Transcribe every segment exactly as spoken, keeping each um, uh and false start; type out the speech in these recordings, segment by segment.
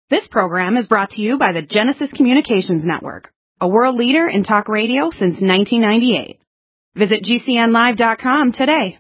This program is brought to you by the Genesis Communications Network, a world leader in talk radio since nineteen ninety-eight. Visit G C N live dot com today.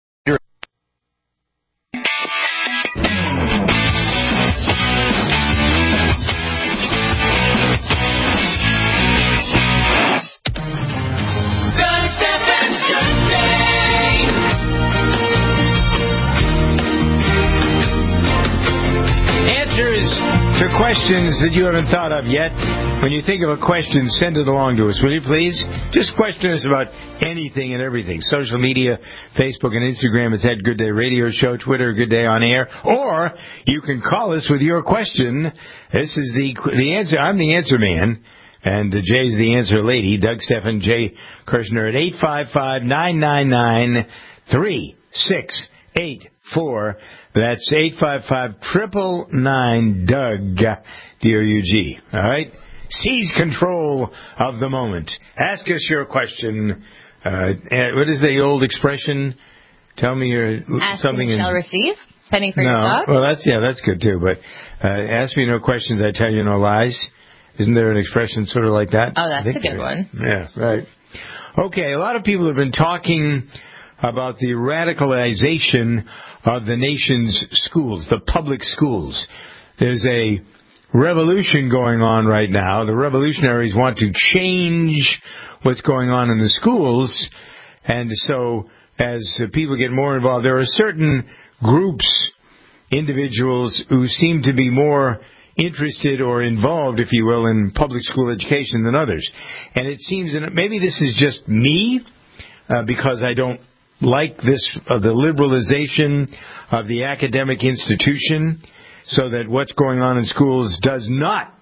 To questions that you haven't thought of yet. When you think of a question, send it along to us, will you please? Just question us about anything and everything. Social media, Facebook and Instagram, it's at Good Day Radio Show, Twitter, Good Day On Air. Or you can call us with your question. This is the the answer. I'm the answer man. And uh, Jay's the answer lady. Doug Stephan, Jay Kirshner at eight five five, nine nine nine, three six eight four. That's eight five five, nine nine nine, Doug, D O U G. All right? Seize control of the moment. Ask us your question. Uh, what is the old expression? Tell me your ask something. Ask and shall in, receive. Penny for no, your dog. Well, that's, yeah, that's good too. But uh, ask me no questions, I tell you no lies. Isn't there an expression sort of like that? Oh, that's a good one. Yeah, right. Okay, a lot of people have been talking about the radicalization of the nation's schools, the public schools. There's a revolution going on right now. The revolutionaries want to change what's going on in the schools. And so as people get more involved, there are certain groups, individuals who seem to be more interested or involved, if you will, in public school education than others. And it seems that maybe this is just me, uh, because I don't like this, uh, the liberalization of the academic institution, so that what's going on in schools does not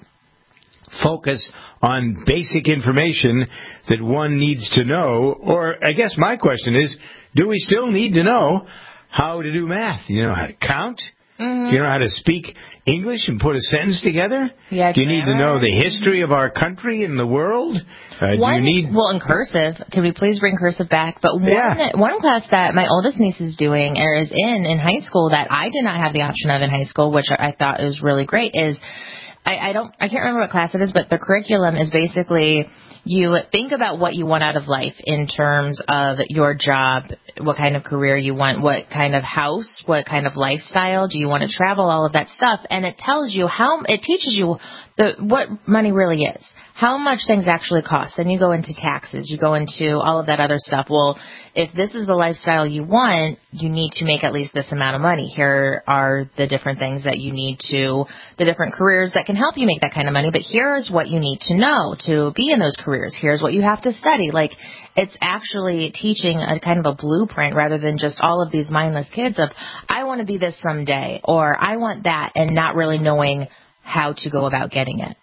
focus on basic information that one needs to know. Or I guess my question is, do we still need to know how to do math? You know how to count? Mm-hmm. Do you know how to speak English and put a sentence together? Yeah, do you need to know the history of our country and the world? Uh, one, do you need... Well, in cursive. Can we please bring cursive back? But one, yeah. one class that my oldest niece is doing or is in in high school that I did not have the option of in high school, which I thought was really great, is I, I don't I can't remember what class it is, but the curriculum is basically you think about what you want out of life in terms of your job, what kind of career you want, what kind of house, what kind of lifestyle, do you want to travel, all of that stuff. And it tells you how, it teaches you the what money really is, how much things actually cost. Then you go into taxes, you go into all of that other stuff. Well, if this is the lifestyle you want, you need to make at least this amount of money. Here are the different things that you need to, the different careers that can help you make that kind of money. But here's what you need to know to be in those careers. Here's what you have to study. Like, it's actually teaching a kind of a blueprint rather than just all of these mindless kids of, I want to be this someday, or I want that, and not really knowing how to go about getting it.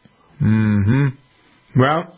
Mm-hmm. Well,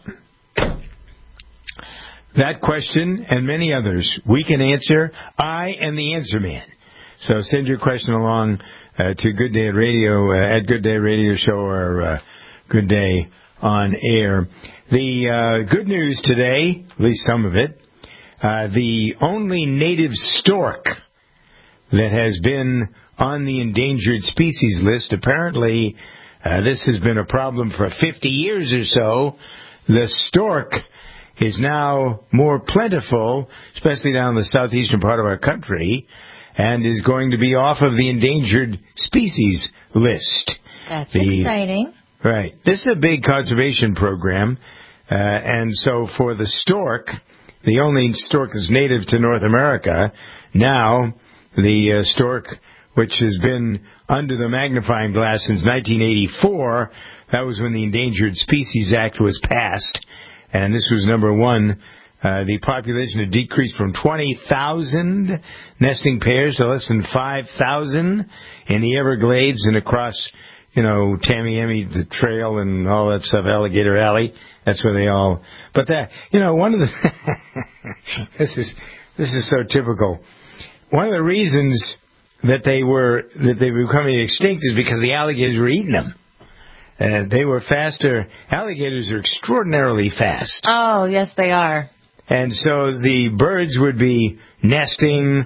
that question and many others we can answer. I am the answer man. So send your question along uh, to Good Day Radio, uh, at Good Day Radio Show, or uh, Good Day On Air. The uh, good news today, at least some of it, uh, the only native stork that has been on the endangered species list, apparently uh, this has been a problem for fifty years or so. The stork is now more plentiful, especially down the southeastern part of our country, and is going to be off of the endangered species list. That's the, exciting. Right. This is a big conservation program, uh, and so for the stork, the only stork that's native to North America, now the uh, stork, which has been under the magnifying glass since nineteen eighty-four, that was when the Endangered Species Act was passed, and this was number one. Uh, the population had decreased from twenty thousand nesting pairs to less than five thousand in the Everglades and across, you know, Tamiami, the trail and all that stuff, Alligator Alley. That's where they all... But that, you know, one of the... this is this is so typical. One of the reasons that they were, that they were becoming extinct is because the alligators were eating them. Uh, they were faster. Alligators are extraordinarily fast. Oh, yes, they are. And so the birds would be nesting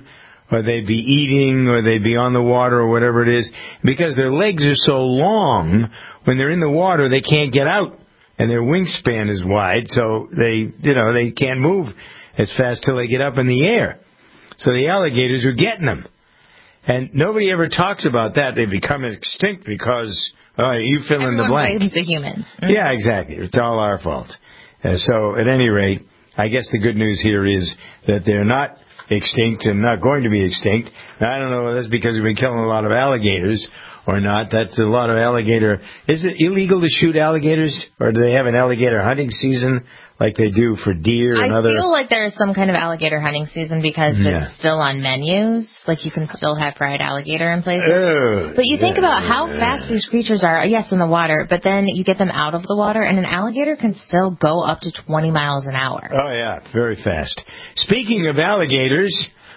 or they'd be eating, or they'd be on the water, or whatever it is. Because their legs are so long, when they're in the water, they can't get out. And their wingspan is wide, so they, you know, they can't move as fast till they get up in the air. So the alligators are getting them. And nobody ever talks about that. They become extinct because, oh, you fill Everyone in the blank. blames the humans. Mm-hmm. Yeah, exactly. It's all our fault. Uh, so at any rate, I guess the good news here is that they're not extinct and not going to be extinct. Now, I don't know if that's because we've been killing a lot of alligators or not. That's a lot of alligator. Is it illegal to shoot alligators, or do they have an alligator hunting season like they do for deer and I other? I feel like there's some kind of alligator hunting season because Yeah. it's still on menus. Like, you can still have fried alligator in places. Oh, But you think yeah, about how yeah. fast these creatures are. Yes, in the water, but then you get them out of the water, and an alligator can still go up to twenty miles an hour. Oh, yeah, very fast. Speaking of alligators,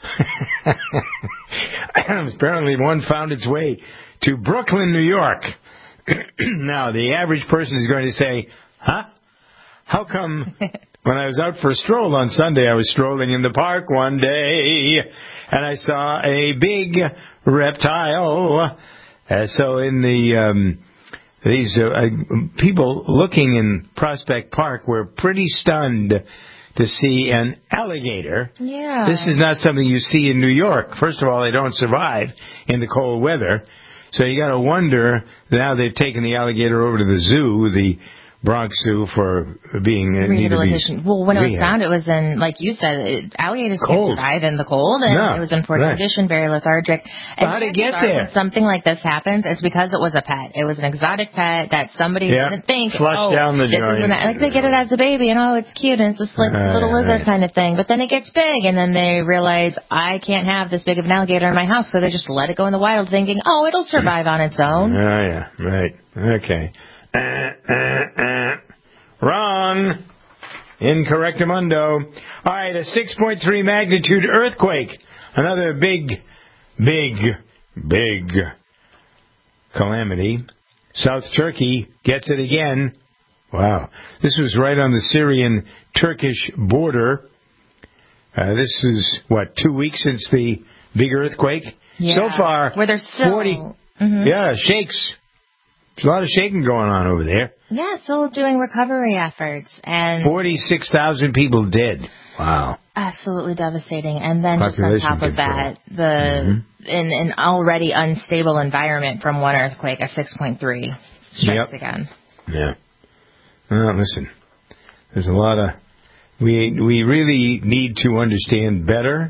apparently one found its way to Brooklyn, New York. Now, the average person is going to say, huh? How come when I was out for a stroll on Sunday, I was strolling in the park one day, and I saw a big reptile? Uh, so in the... Um, These uh, uh, people looking in Prospect Park were pretty stunned to see an alligator. Yeah. This is not something you see in New York. First of all, they don't survive in the cold weather. So you got to wonder, now they've taken the alligator over to the zoo, the Bronx Zoo, for being uh, Rehabilitation. Be well, when it was rehab. found, it was in, like you said, it, alligators Cold. can't survive in the cold, and No, it was in poor right. condition, very lethargic. And How'd it chances get are there? When something like this happens, it's because it was a pet. It was an exotic pet that somebody Yeah. didn't think, Flushed oh, down the this is joint. an, like they get it as a baby, and oh, it's cute, and it's this like, Uh, little lizard right. kind of thing. But then it gets big, and then they realize, I can't have this big of an alligator in my house, so they just let it go in the wild, thinking, oh, it'll survive on its own. Oh, yeah, right. Okay. Uh, uh, uh. Wrong. Incorrectamundo. All right, a six point three magnitude earthquake. Another big, big, big calamity. South Turkey gets it again. Wow. This was right on the Syrian-Turkish border. Uh, this is, what, two weeks since the big earthquake? Yeah. So far, Where there's still... forty. Mm-hmm. Yeah, shakes. There's a lot of shaking going on over there. Yeah, still doing recovery efforts. And forty-six thousand people dead. Wow. absolutely devastating. And then Population just on top of control. that, the Mm-hmm. in an already unstable environment from one earthquake, a six point three strikes Yep. again. Yeah. Well, listen, there's a lot of... We we really need to understand better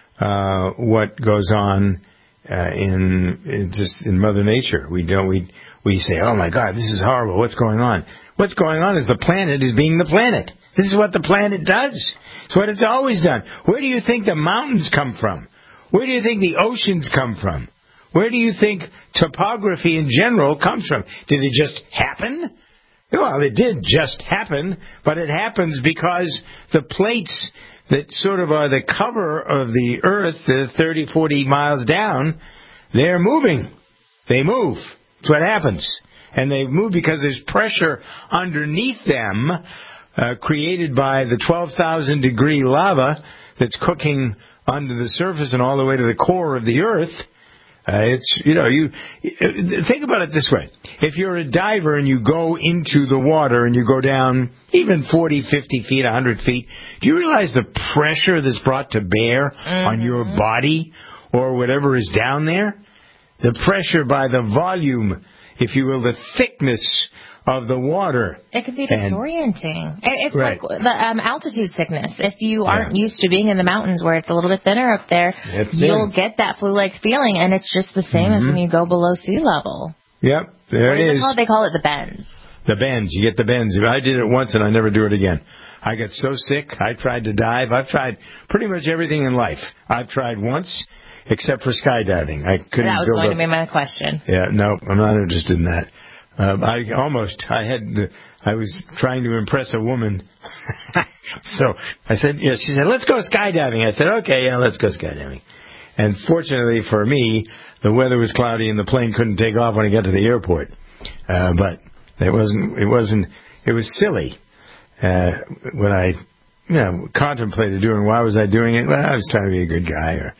uh, what goes on uh, in, in just in Mother Nature. We don't... We, We say, oh, my God, this is horrible. What's going on? What's going on is the planet is being the planet. This is what the planet does. It's what it's always done. Where do you think the mountains come from? Where do you think the oceans come from? Where do you think topography in general comes from? Did it just happen? Well, it did just happen, but it happens because the plates that sort of are the cover of the Earth, the thirty, forty miles down, they're moving. They move. That's what happens. And they move because there's pressure underneath them uh, created by the twelve thousand degree lava that's cooking under the surface and all the way to the core of the Earth. Uh, it's, you know, you think about it this way. If you're a diver and you go into the water and you go down even forty, fifty feet, one hundred feet, do you realize the pressure that's brought to bear mm-hmm. on your body or whatever is down there? The pressure by the volume, if you will, the thickness of the water. It can be And- disorienting. It- It's Right. like the um, altitude sickness. If you aren't Yeah. used to being in the mountains where it's a little bit thinner up there, It's you'll thin. get that flu-like feeling, and it's just the same as Mhm. when you go below sea level. Yep, there What it is it is. called? They call it the bends. The bends. You get the bends. I did it once and I never do it again. I got so sick. I tried to dive. I've tried pretty much everything in life. I've tried once, except for skydiving. I couldn't That was build going up. to be my question. Yeah, no, I'm not interested in that. Um, I almost, I had, the, I was trying to impress a woman. So I said, yeah, she said, let's go skydiving. I said, okay, yeah, let's go skydiving. And fortunately for me, the weather was cloudy and the plane couldn't take off when I got to the airport. Uh, but it wasn't, it wasn't, it was silly. Uh, when I, you know, contemplated doing, why was I doing it? Well, I was trying to be a good guy or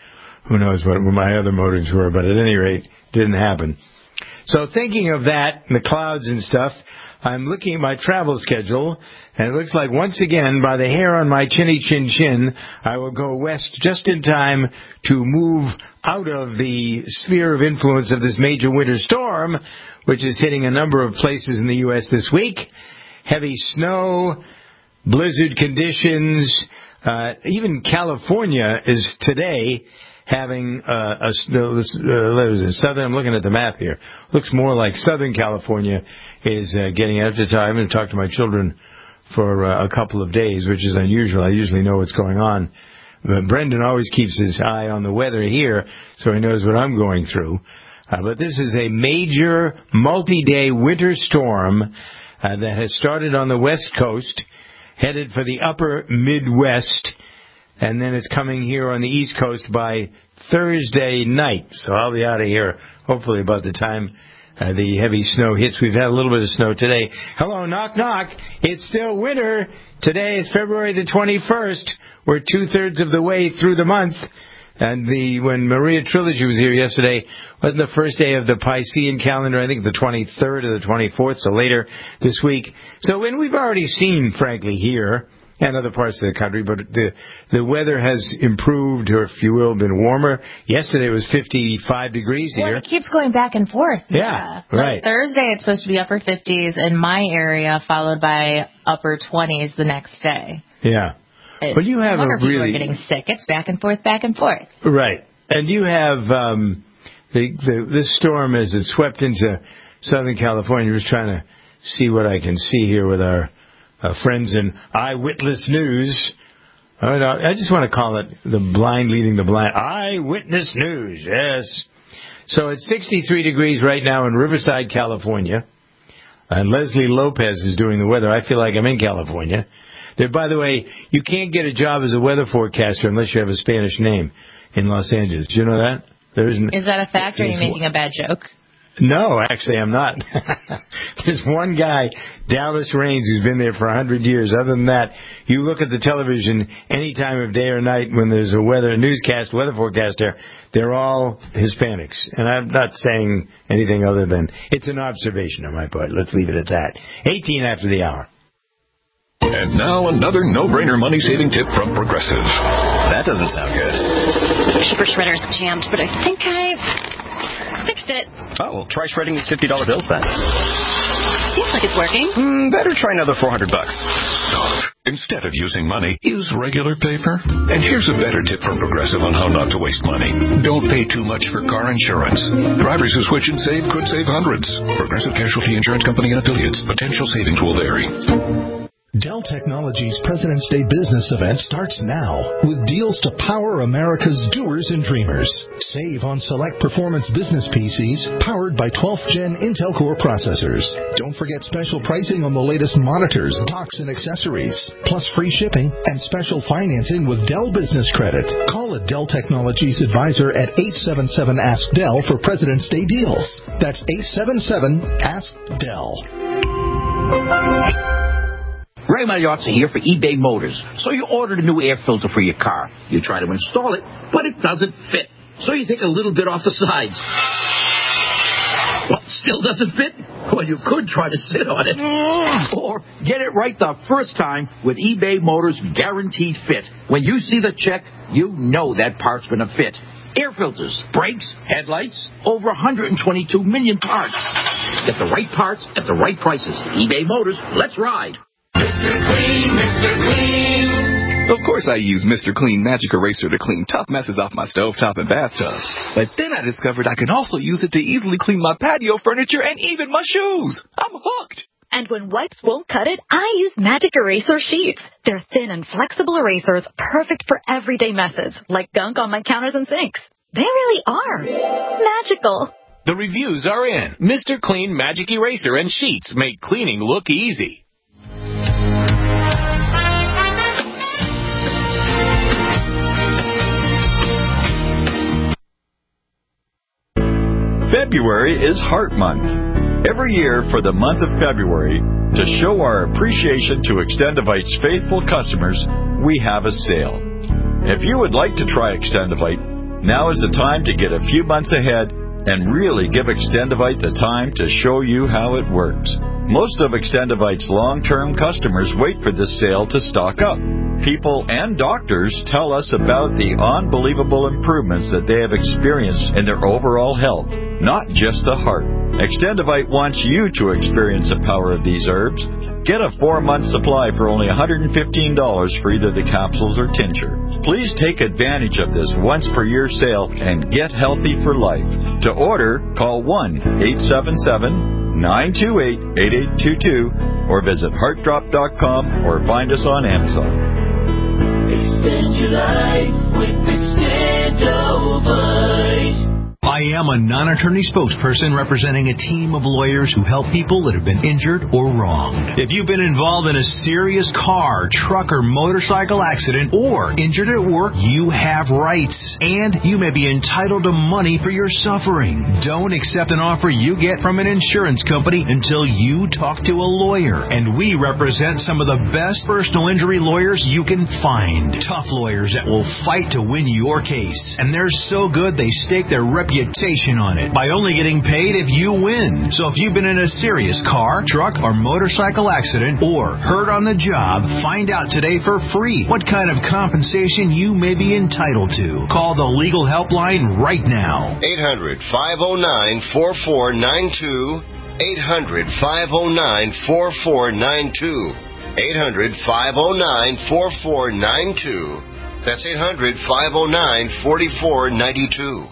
who knows what my other motives were, but at any rate, it didn't happen. So thinking of that, and the clouds and stuff, I'm looking at my travel schedule, and it looks like once again, by the hair on my chinny chin chin, I will go west just in time to move out of the sphere of influence of this major winter storm, which is hitting a number of places in the U S this week. Heavy snow, blizzard conditions, uh, even California is today having uh, a snow, uh, southern, I'm looking at the map here, looks more like Southern California is uh, getting after time. I'm going to talk to my children for uh, a couple of days, which is unusual. I usually know what's going on. But Brendan always keeps his eye on the weather here, so he knows what I'm going through. Uh, but this is a major multi-day winter storm uh, that has started on the West Coast, headed for the upper Midwest, and then it's coming here on the East Coast by Thursday night. So I'll be out of here hopefully about the time uh, the heavy snow hits. We've had a little bit of snow today. Hello, knock, knock. It's still winter. Today is February the twenty-first. We're two-thirds of the way through the month. And the when Maria Trilogy was here yesterday, wasn't the first day of the Piscean calendar, I think the twenty-third or the twenty-fourth, so later this week. So when we've already seen, frankly, here and other parts of the country, but the the weather has improved, or if you will, been warmer. Yesterday it was fifty-five degrees here. Well, it keeps going back and forth. Yeah, yeah. right. Like Thursday it's supposed to be upper fifties in my area, followed by upper twenties the next day. Yeah. It, but you have I wonder a if people really are getting sick. It's back and forth, back and forth. Right. And you have um, the, the this storm as it swept into Southern California. Just trying to see what I can see here with our uh, friends in Eyewitness News. I, I just want to call it the blind leading the blind. Eyewitness News, yes. So it's sixty-three degrees right now in Riverside, California. And Leslie Lopez is doing the weather. I feel like I'm in California. There, by the way, you can't get a job as a weather forecaster unless you have a Spanish name in Los Angeles. Do you know that? There isn't. Is that a fact, or are you making a bad joke? No, actually, I'm not. There's one guy, Dallas Raines, who's been there for a hundred years. Other than that, you look at the television any time of day or night when there's a weather newscast, weather forecaster, they're all Hispanics. And I'm not saying anything other than it's an observation on my part. Let's leave it at that. eighteen after the hour. And now another no-brainer money-saving tip from Progressive. That doesn't sound good. Paper shredder's jammed, but I think I fixed it. Oh, well, try shredding these fifty dollar bills then. Seems like it's working. Mm, better try another four hundred bucks. Instead of using money, use regular paper. And here's a better tip from Progressive on how not to waste money. Don't pay too much for car insurance. Drivers who switch and save could save hundreds. Progressive Casualty Insurance Company and affiliates. Potential savings will vary. Dell Technologies President's Day business event starts now with deals to power America's doers and dreamers. Save on select performance business P Cs powered by twelfth gen Intel Core processors. Don't forget special pricing on the latest monitors, docks, and accessories, plus free shipping and special financing with Dell Business Credit. Call a Dell Technologies advisor at eight seven seven ask Dell for President's Day deals. That's eight seven seven ask Dell. Ray Magliozzi here for eBay Motors. So you ordered a new air filter for your car. You try to install it, but it doesn't fit. So you take a little bit off the sides. Well, still doesn't fit? Well, you could try to sit on it. Or get it right the first time with eBay Motors Guaranteed Fit. When you see the check, you know that part's going to fit. Air filters, brakes, headlights, over one hundred twenty-two million parts. Get the right parts at the right prices. eBay Motors, let's ride. Mister Clean, Mister Clean. Of course I use Mister Clean Magic Eraser to clean tough messes off my stovetop and bathtub. But then I discovered I can also use it to easily clean my patio furniture and even my shoes. I'm hooked. And when wipes won't cut it, I use Magic Eraser Sheets. They're thin and flexible erasers, perfect for everyday messes, like gunk on my counters and sinks. They really are magical. The reviews are in. Mister Clean Magic Eraser and Sheets make cleaning look easy. February is Heart Month. Every year for the month of February, to show our appreciation to Extendivite's faithful customers, we have a sale. If you would like to try Extendivite, Now is the time to get a few months ahead and really give Extendivite the time to show you how it works. Most of Extendivite's long-term customers wait for this sale to stock up. People and doctors tell us about the unbelievable improvements that they have experienced in their overall health, not just the heart. Extendivite wants you to experience the power of these herbs. Get a four-month supply for only one hundred fifteen dollars for either the capsules or tincture. Please take advantage of this once-per-year sale and get healthy for life. To order, call one eight seven seven, nine two eight, eight eight two two or visit heart drop dot com or find us on Amazon. Extend your life with Extendivite. I am a non-attorney spokesperson representing a team of lawyers who help people that have been injured or wronged. If you've been involved in a serious car, truck, or motorcycle accident or injured at work, you have rights, and you may be entitled to money for your suffering. Don't accept an offer you get from an insurance company until you talk to a lawyer, and we represent some of the best personal injury lawyers you can find. Tough lawyers that will fight to win your case, and they're so good they stake their reputation on it by only getting paid if you win. So if you've been in a serious car, truck, or motorcycle accident or hurt on the job, find out today for free what kind of compensation you may be entitled to. Call the legal helpline right now. eight hundred, five oh nine, four four nine two. eight hundred, five oh nine, four four nine two. eight hundred, five oh nine, four four nine two. That's eight hundred, five oh nine, four four nine two.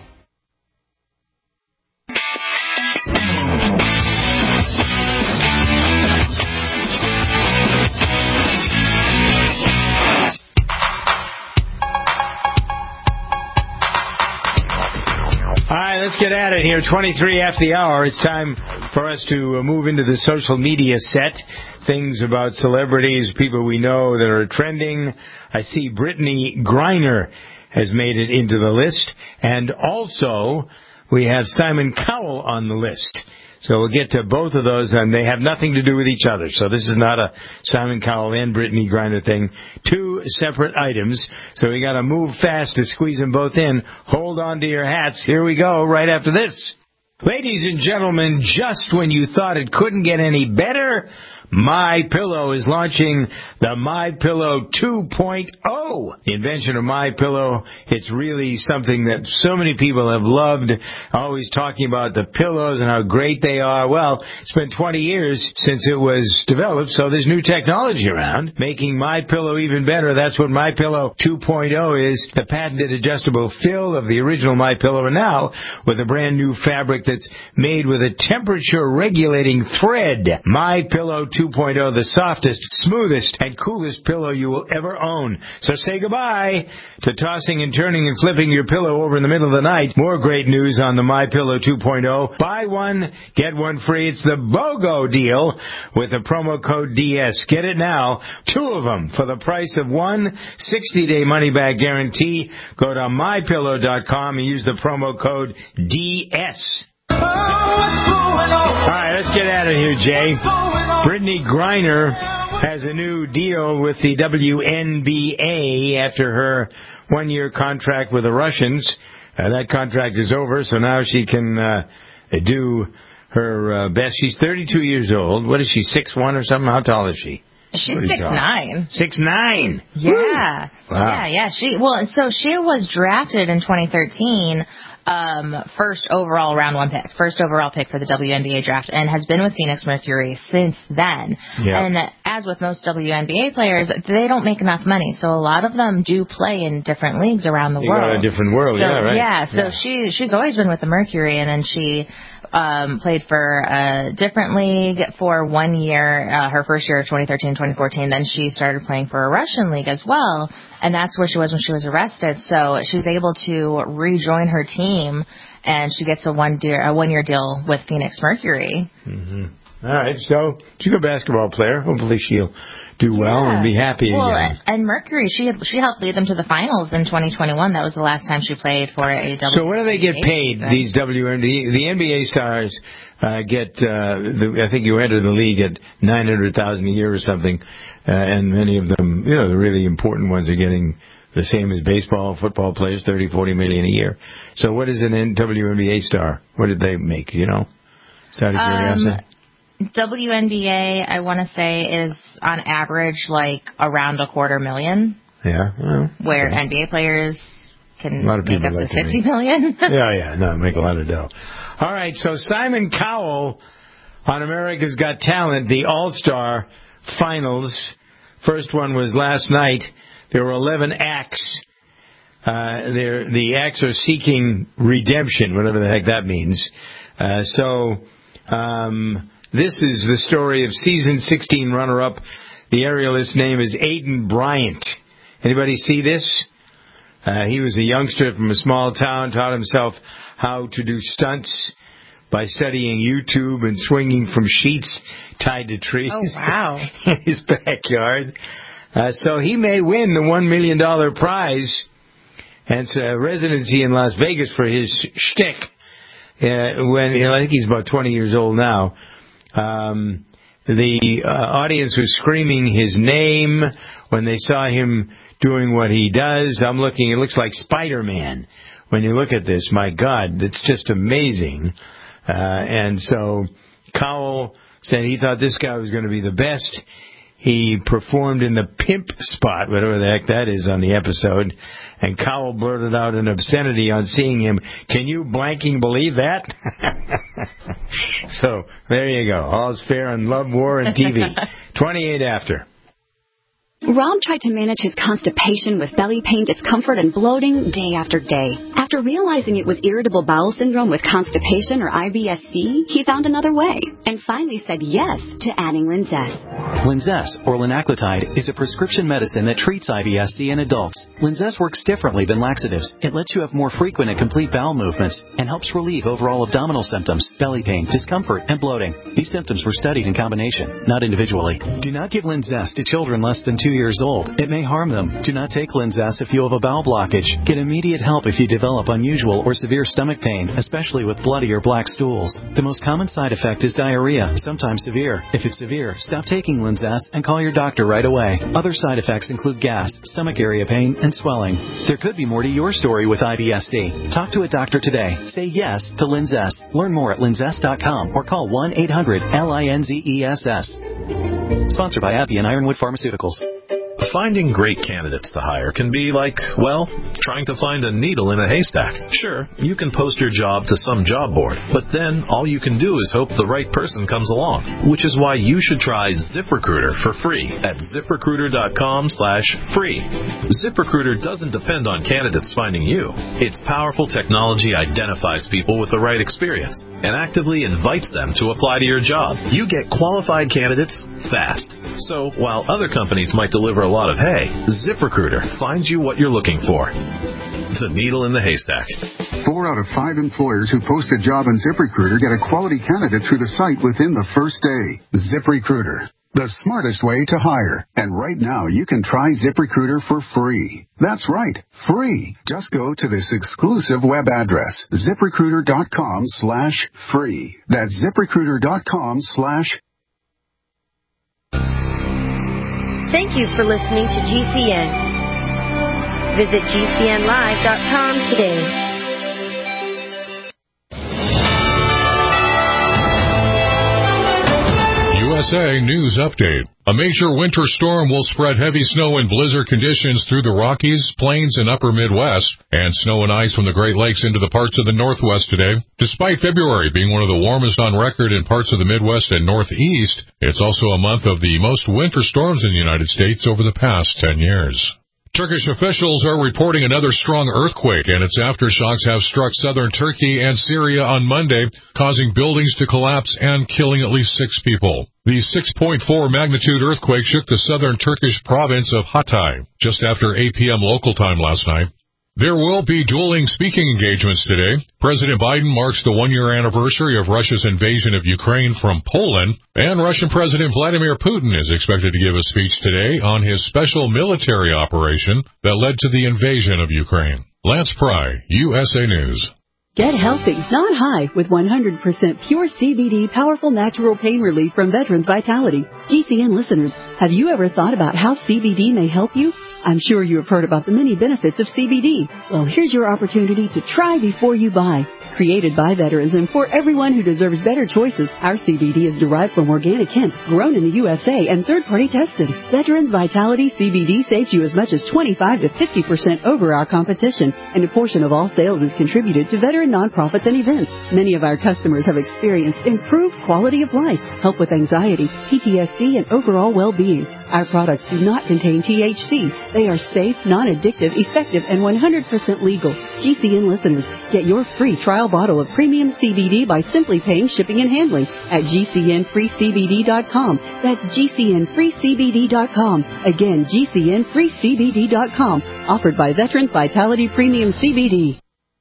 All right, let's get at it here. twenty-three after the hour. It's time for us to move into the social media set. Things about celebrities, people we know that are trending. I see Brittany Griner has made it into the list. And also, we have Simon Cowell on the list. So we'll get to both of those, and they have nothing to do with each other. So this is not a Simon Cowell and Brittany Griner thing. Two separate items. So we got to move fast to squeeze them both in. Hold on to your hats. Here we go right after this. Ladies and gentlemen, just when you thought it couldn't get any better, MyPillow is launching the MyPillow two point oh. The invention of MyPillow, it's really something that so many people have loved, always talking about the pillows and how great they are. Well, it's been twenty years since it was developed, so there's new technology around, making MyPillow even better. That's what MyPillow two point oh is, the patented adjustable fill of the original MyPillow, and now with a brand new fabric that's made with a temperature-regulating thread. MyPillow two point oh, the softest, smoothest, and coolest pillow you will ever own. So say goodbye to tossing and turning and flipping your pillow over in the middle of the night. More great news on the MyPillow two point oh. Buy one, get one free. It's the BOGO deal with the promo code D S. Get it now. Two of them for the price of one. sixty-day money-back guarantee. Go to my pillow dot com and use the promo code D S. All right, let's get out of here, Jay. Brittany Griner has a new deal with the W N B A after her one-year contract with the Russians. Uh, that contract is over, so now she can uh, do her uh, best. She's thirty-two years old. What is she, six one or something? How tall is she? She's six nine. Six nine. Yeah. Wow. Yeah, yeah. She well, so she was drafted in twenty thirteen. Um, first overall round one pick, first overall pick for the W N B A draft, and has been with Phoenix Mercury since then. Yep. And as with most W N B A players, they don't make enough money, so a lot of them do play in different leagues around the you world. Got a different world, so, yeah, right. Yeah, so yeah. she she's always been with the Mercury, and then she um, played for a different league for one year, uh, her first year, twenty thirteen, twenty fourteen. Then she started playing for a Russian league as well. And that's where she was when she was arrested. So she's able to rejoin her team, and she gets a one year a one year deal with Phoenix Mercury. Mm-hmm. All right. So she's a basketball player. Hopefully she'll do well yeah. and be happy well, again. And Mercury, she had, she helped lead them to the finals in twenty twenty-one. That was the last time she played for a W N B A. So what do they get paid? Season. These W N B A the N B A stars uh, get. Uh, the, I think you enter the league at nine hundred thousand a year or something. Uh, and many of them, you know, the really important ones are getting the same as baseball, football players, thirty, forty million a year. So what is an W N B A star? What did they make, you know? Started um, W N B A, I want to say, is on average like around a quarter million. Yeah. Well, where okay. N B A players can a lot of make people up like to fifty million. yeah, yeah, no, make a lot of dough. All right, so Simon Cowell on America's Got Talent, the All-Star Finals. First one was last night. There were eleven acts. Uh, the acts are seeking redemption, whatever the heck that means. Uh, so um, this is the story of season sixteen runner-up. The aerialist's name is Aiden Bryant. Anybody see this? Uh, he was a youngster from a small town, taught himself how to do stunts by studying YouTube and swinging from sheets tied to trees. Oh, wow. In his backyard. Uh, so he may win the one million dollars prize, and it's a residency in Las Vegas for his shtick. Uh, when you know, I think he's about twenty years old now. Um, the uh, audience was screaming his name when they saw him doing what he does. I'm looking, it looks like Spider-Man. When you look at this, my God, it's just amazing. Uh, and so Cowell said he thought this guy was going to be the best. He performed in the pimp spot, whatever the heck that is, on the episode. And Cowell blurted out an obscenity on seeing him. Can you blanking believe that? So, there you go. All's fair in love, war, and T V. twenty-eight after. Rob tried to manage his constipation with belly pain, discomfort, and bloating day after day. After realizing it was irritable bowel syndrome with constipation, or I B S C, he found another way and finally said yes to adding Linzess. Linzess, or linaclotide, is a prescription medicine that treats I B S C in adults. Linzess works differently than laxatives. It lets you have more frequent and complete bowel movements and helps relieve overall abdominal symptoms, belly pain, discomfort, and bloating. These symptoms were studied in combination, not individually. Do not give Linzess to children less than two years old. It may harm them. Do not take Linzess if you have a bowel blockage. Get immediate help if you develop unusual or severe stomach pain, especially with bloody or black stools. The most common side effect is diarrhea, sometimes severe. If it's severe, stop taking Linzess and call your doctor right away. Other side effects include gas, stomach area pain, and swelling. There could be more to your story with I B S C. Talk to a doctor today. Say yes to Linzess. Learn more at linzess dot com or call one eight hundred L I N Z E S S. Sponsored by AbbVie and Ironwood Pharmaceuticals. Finding great candidates to hire can be like, well, trying to find a needle in a haystack. Sure, you can post your job to some job board, but then all you can do is hope the right person comes along, which is why you should try ZipRecruiter for free at ZipRecruiter dot com slash free. ZipRecruiter doesn't depend on candidates finding you. Its powerful technology identifies people with the right experience and actively invites them to apply to your job. You get qualified candidates fast. So while other companies might deliver a lot of hay, ZipRecruiter finds you what you're looking for. The needle in the haystack. Four out of five employers who post a job on ZipRecruiter get a quality candidate through the site within the first day. ZipRecruiter, the smartest way to hire. And right now, you can try ZipRecruiter for free. That's right, free. Just go to this exclusive web address, ZipRecruiter dot com slash free. That's ZipRecruiter dot com slash Thank you for listening to G C N. Visit G C N live dot com today. U S A News Update. A major winter storm will spread heavy snow and blizzard conditions through the Rockies, Plains, and upper Midwest, and snow and ice from the Great Lakes into the parts of the Northwest today. Despite February being one of the warmest on record in parts of the Midwest and Northeast, it's also a month of the most winter storms in the United States over the past ten years. Turkish officials are reporting another strong earthquake, and its aftershocks have struck southern Turkey and Syria on Monday, causing buildings to collapse and killing at least six people. The six point four magnitude earthquake shook the southern Turkish province of Hatay just after eight p.m. local time last night. There will be dueling speaking engagements today. President Biden marks the one-year anniversary of Russia's invasion of Ukraine from Poland, and Russian President Vladimir Putin is expected to give a speech today on his special military operation that led to the invasion of Ukraine. Lance Pry, U S A News. Get healthy, not high, with one hundred percent pure C B D powerful natural pain relief from Veterans Vitality. G C N listeners, have you ever thought about how C B D may help you? I'm sure you have heard about the many benefits of C B D. Well, here's your opportunity to try before you buy. Created by veterans and for everyone who deserves better choices, our C B D is derived from organic hemp, grown in the U S A and third-party tested. Veterans Vitality C B D saves you as much as twenty-five to fifty percent over our competition, and a portion of all sales is contributed to veteran nonprofits and events. Many of our customers have experienced improved quality of life, help with anxiety, P T S D, and overall well-being. Our products do not contain T H C. They are safe, non-addictive, effective, and one hundred percent legal. G C N listeners, get your free trial bottle of premium C B D by simply paying shipping and handling at G C N free C B D dot com. That's G C N free C B D dot com. Again, G C N free C B D dot com. Offered by Veterans Vitality Premium C B D.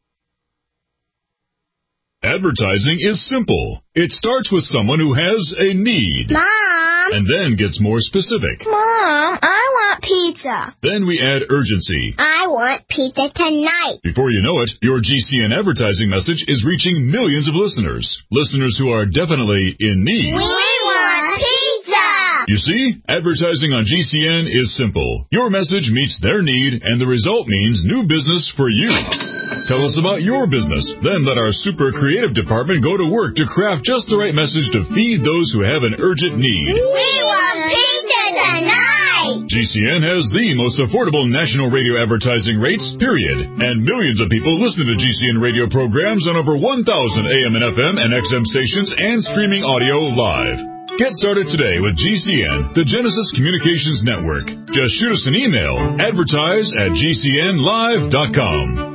Advertising is simple. It starts with someone who has a need. Mom! And then gets more specific. Mom, I want pizza. Then we add urgency. I want pizza tonight. Before you know it, your G C N advertising message is reaching millions of listeners. Listeners who are definitely in need. We want pizza! You see, advertising on G C N is simple. Your message meets their need, and the result means new business for you. Tell us about your business. Then let our super creative department go to work to craft just the right message to feed those who have an urgent need. We want pizza tonight! G C N has the most affordable national radio advertising rates, period. And millions of people listen to G C N radio programs on over one thousand A M and F M and X M stations and streaming audio live. Get started today with G C N, the Genesis Communications Network. Just shoot us an email, advertise at G C N live dot com.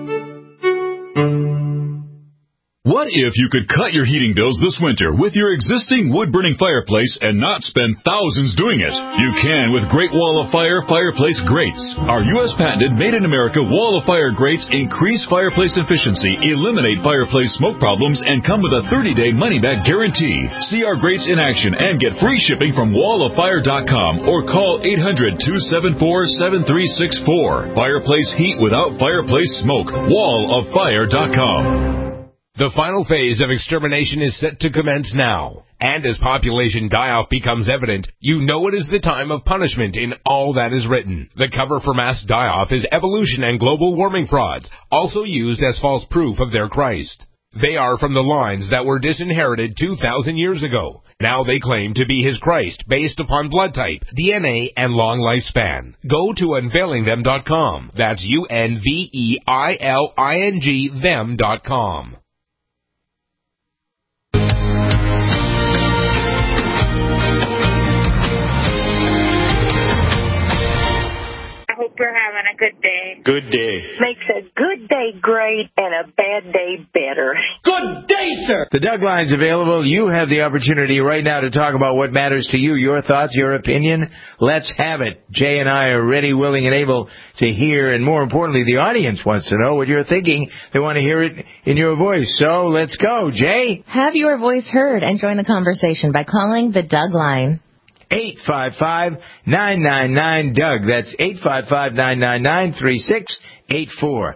What if you could cut your heating bills this winter with your existing wood-burning fireplace and not spend thousands doing it? You can with Great Wall of Fire fireplace grates. Our U S patented made-in-America Wall of Fire grates increase fireplace efficiency, eliminate fireplace smoke problems, and come with a thirty-day money-back guarantee. See our grates in action and get free shipping from wall of fire dot com or call eight hundred, two seven four, seven three six four. Fireplace heat without fireplace smoke. wall of fire dot com. The final phase of extermination is set to commence now. And as population die-off becomes evident, you know it is the time of punishment in all that is written. The cover for mass die-off is evolution and global warming frauds, also used as false proof of their Christ. They are from the lines that were disinherited two thousand years ago. Now they claim to be his Christ based upon blood type, D N A, and long lifespan. Go to unveiling them dot com. That's U N V E I L I N G them dot com. Hope you're having a good day. Good day. Makes a good day great and a bad day better. Good day, sir. The Doug Line's available. You have the opportunity right now to talk about what matters to you, your thoughts, your opinion. Let's have it. Jay and I are ready, willing, and able to hear, and more importantly, the audience wants to know what you're thinking. They want to hear it in your voice. So let's go. Jay? Have your voice heard and join the conversation by calling the Doug Line. eight five five, nine nine nine, D U G. That's eight five five, nine nine nine, three six eight four.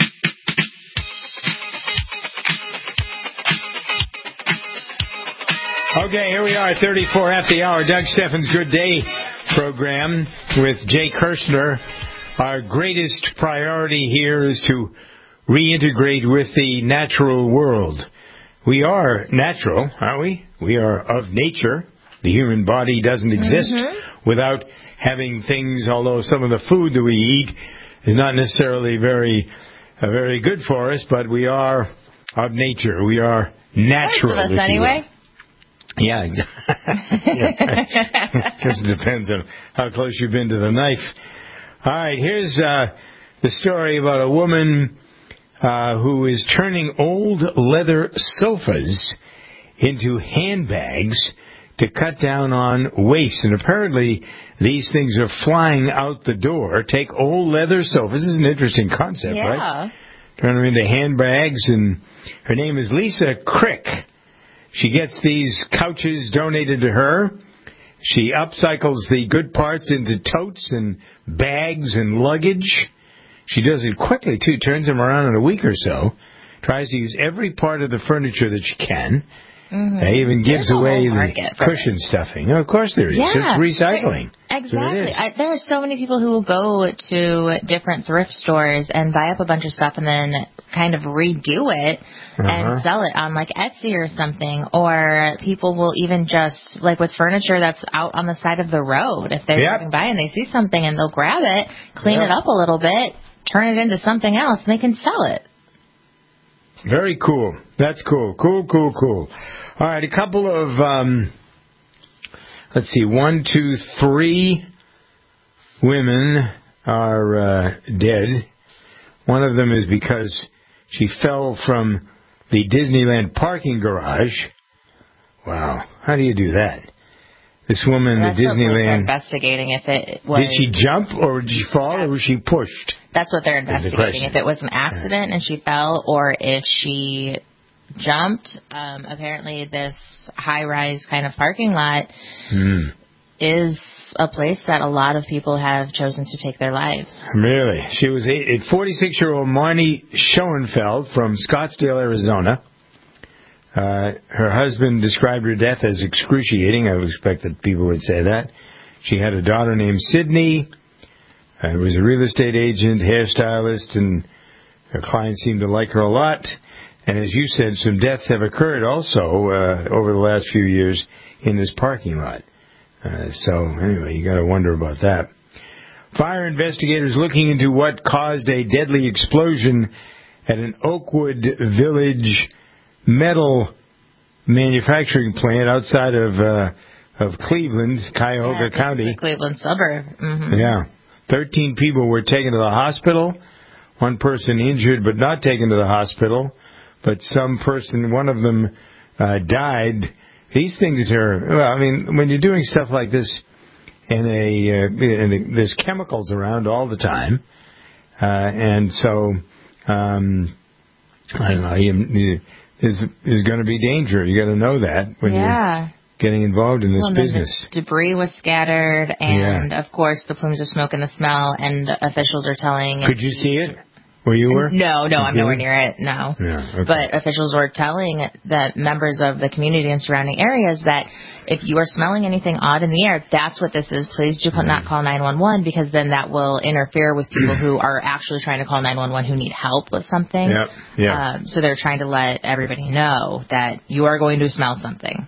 Okay, here we are, thirty-four after the hour. Doug Steffens' Good Day program with Jay Kirshner. Our greatest priority here is to reintegrate with the natural world. We are natural, aren't we? We are of nature. The human body doesn't exist mm-hmm. without having things, although some of the food that we eat is not necessarily very uh, very good for us, but we are of nature. We are natural. Most of us, anyway. Yeah, exactly. Because it depends on how close you've been to the knife. All right, here's uh, the story about a woman uh, who is turning old leather sofas into handbags to cut down on waste. And apparently these things are flying out the door. Take old leather sofas. This is an interesting concept, yeah. right? Turn them into handbags. And her name is Lisa Crick. She gets these couches donated to her. She upcycles the good parts into totes and bags and luggage. She does it quickly, too. Turns them around in a week or so. tries to use every part of the furniture that she can. Mm-hmm. They even gives There's a away whole the market for cushion it. stuffing. Oh, of course there is. Yeah. It's recycling. Exactly. It is. I, there are so many people who will go to different thrift stores and buy up a bunch of stuff and then kind of redo it Uh-huh. and sell it on like Etsy or something. Or people will even just, like with furniture that's out on the side of the road, if they're Yep. driving by and they see something and they'll grab it, clean Yep. it up a little bit, turn it into something else, and they can sell it. Very cool. That's cool. Cool, cool, cool. All right, a couple of, um, let's see, one, two, three women are uh, dead. One of them is because she fell from the Disneyland parking garage. Wow. How do you do that? This woman That's at what police are Disneyland, investigating if it was. did she jump or did she fall or was she pushed? That's what they're Is the investigating. question. If it was an accident and she fell, or if she jumped. Um, apparently, this high-rise kind of parking lot Hmm. is a place that a lot of people have chosen to take their lives. Really? She was a forty-six-year-old Marnie Schoenfeld from Scottsdale, Arizona. Uh, her husband described her death as excruciating. I would expect that people would say that. She had a daughter named Sydney. Uh, was a real estate agent, hairstylist, and her clients seemed to like her a lot. And as you said, some deaths have occurred also uh, over the last few years in this parking lot. Uh, so anyway, you got to wonder about that. Fire investigators looking into what caused a deadly explosion at an Oakwood Village metal manufacturing plant outside of uh, of Cleveland, Cuyahoga yeah, County. The Cleveland suburb. Mm-hmm. Yeah. Thirteen people were taken to the hospital. One person injured but not taken to the hospital. But some person, one of them, uh, died. These things are, well, I mean, when you're doing stuff like this, and a, uh, and a, there's chemicals around all the time, uh, and so, um, I don't know, you, there's, there's going to be danger. You got to know that when Yeah. you're getting involved in this Well, then business. the debris was scattered, and of course the plumes of smoke and the smell, and officials are telling. Could you see it where you were? No, no, I'm You nowhere didn't? near it, no. Yeah, okay. But officials were telling the members of the community and surrounding areas that if you are smelling anything odd in the air, that's what this is. Please do not call nine one one, because then that will interfere with people who are actually trying to call nine one one who need help with something. Yep, yeah. Um, so they're trying to let everybody know that you are going to smell something.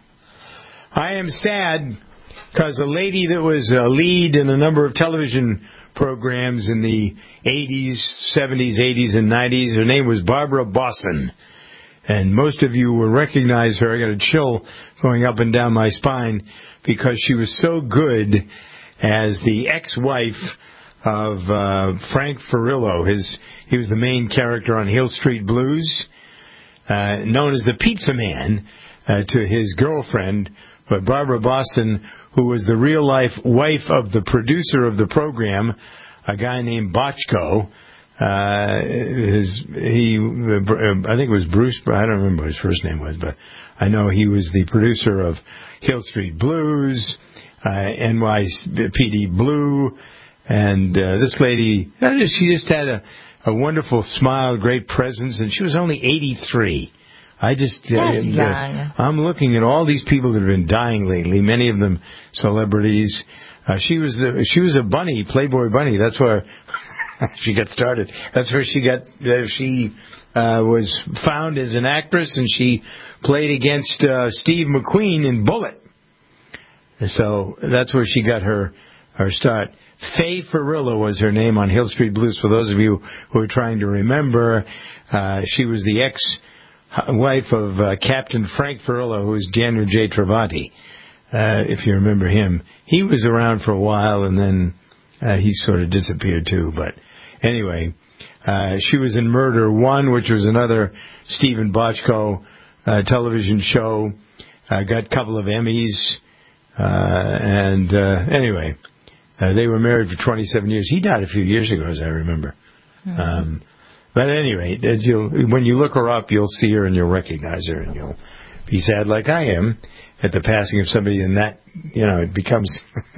I am sad because a lady that was a lead in a number of television programs in the eighties, seventies, eighties, and nineties, her name was Barbara Bosson. And most of you will recognize her. I got a chill going up and down my spine because she was so good as the ex-wife of uh, Frank Furillo. His, he was the main character on Hill Street Blues, uh, known as the Pizza Man uh, to his girlfriend. But Barbara Boston, who was the real-life wife of the producer of the program, a guy named Bochco, uh, his, he, uh, I think it was Bruce, I don't remember what his first name was, but I know he was the producer of Hill Street Blues, uh, N Y P D Blue, and uh, this lady, she just had a, a wonderful smile, great presence, and she was only eighty-three. I just, That's uh, young. I'm looking at all these people that have been dying lately, many of them celebrities. Uh, she was the, she was a bunny, Playboy bunny. That's where she got started. That's where she got, uh, she uh, was found as an actress, and she played against uh, Steve McQueen in Bullet. So that's where she got her, her start. Faye Furillo was her name on Hill Street Blues. For those of you who are trying to remember, uh, she was the ex wife of uh, Captain Frank Furillo, who was Daniel J. Travanti, uh, if you remember him. He was around for a while, and then uh, he sort of disappeared too. But anyway, uh, she was in Murder One, which was another Stephen Bochco uh, television show. Uh, got a couple of Emmys. Uh, and uh, anyway, uh, they were married for twenty-seven years. He died a few years ago, as I remember. Mm-hmm. Um But at any rate, you'll, when you look her up, you'll see her and you'll recognize her, and you'll be sad like I am at the passing of somebody. And that, you know, it becomes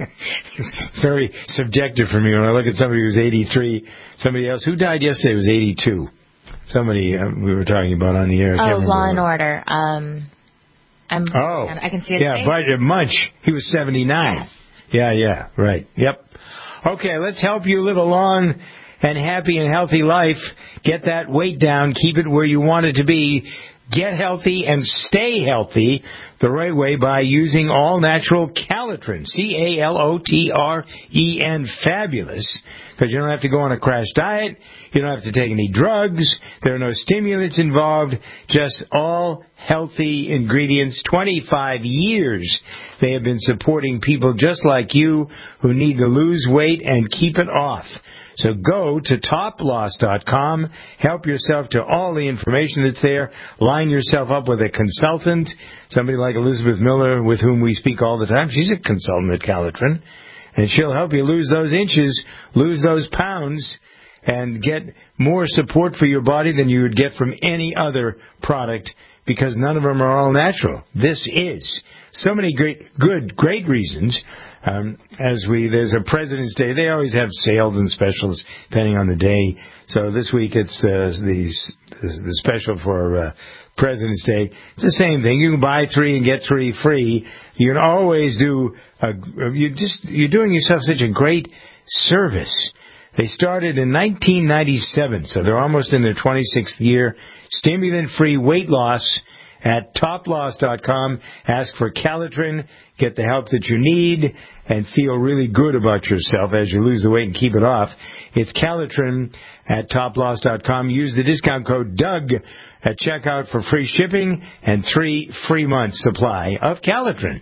very subjective for me when I look at somebody who's eighty-three. Somebody else who died yesterday was eighty-two. somebody uh, we were talking about on the air. I Oh, can't Law and remember. Order. Um, I'm. Oh, I can see his yeah, face. but uh, Munch, he was seventy-nine. Yes. Yeah, yeah, right. Yep. Okay, let's help you live a long and happy and healthy life. Get that weight down. Keep it where you want it to be. Get healthy and stay healthy the right way by using all-natural Calitrin, C A L O T R E N, fabulous, because you don't have to go on a crash diet, you don't have to take any drugs, there are no stimulants involved, just all healthy ingredients. twenty-five years they have been supporting people just like you who need to lose weight and keep it off. So go to top loss dot com, help yourself to all the information that's there, line yourself up with a consultant, somebody like Elizabeth Miller, with whom we speak all the time. She's a consultant at Calitrin, and she'll help you lose those inches, lose those pounds, and get more support for your body than you would get from any other product, because none of them are all natural. This is. So many great, good, great reasons. Um, as we, there's a President's Day. They always have sales and specials depending on the day. So this week it's uh, the the special for uh, President's Day. It's the same thing. You can buy three and get three free. You can always do. A, you just you're doing yourself such a great service. They started in nineteen ninety-seven, so they're almost in their twenty-sixth year. Stimulant-free weight loss. At top loss dot com, ask for Calitrin, get the help that you need, and feel really good about yourself as you lose the weight and keep it off. It's Calitrin at top loss dot com. Use the discount code Doug at checkout for free shipping and three free months supply of Calitrin.